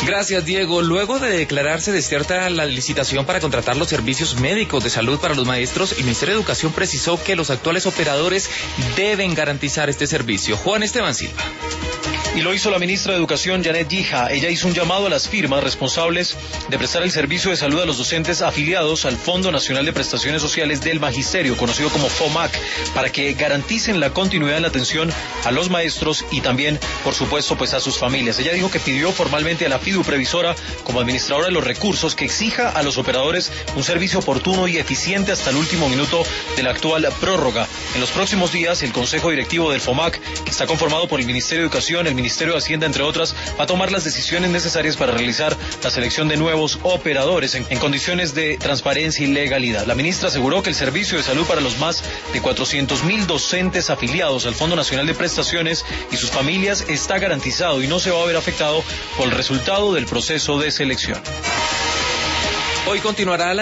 Gracias, Diego. Luego de declararse desierta la licitación para contratar los servicios médicos de salud para los maestros, el Ministerio de Educación precisó que los actuales operadores deben garantizar este servicio. Juan Esteban Silva. Y lo hizo la ministra de Educación, Janet Guija. Ella hizo un llamado a las firmas responsables de prestar el servicio de salud a los docentes afiliados al Fondo Nacional de Prestaciones Sociales del Magisterio, conocido como FOMAC, para que garanticen la continuidad en la atención a los maestros y también, por supuesto, pues a sus familias. Ella dijo que pidió formalmente a la FIDU Previsora, como administradora de los recursos, que exija a los operadores un servicio oportuno y eficiente hasta el último minuto de la actual prórroga. En los próximos días, el Consejo Directivo del FOMAC, que está conformado por el Ministerio de Educación, el Ministerio de Hacienda, entre otras, va a tomar las decisiones necesarias para realizar la selección de nuevos operadores en condiciones de transparencia y legalidad. La ministra aseguró que el servicio de salud para los más de 400.000 docentes afiliados al Fondo Nacional de Prestaciones y sus familias está garantizado y no se va a ver afectado por el resultado del proceso de selección. Hoy continuará la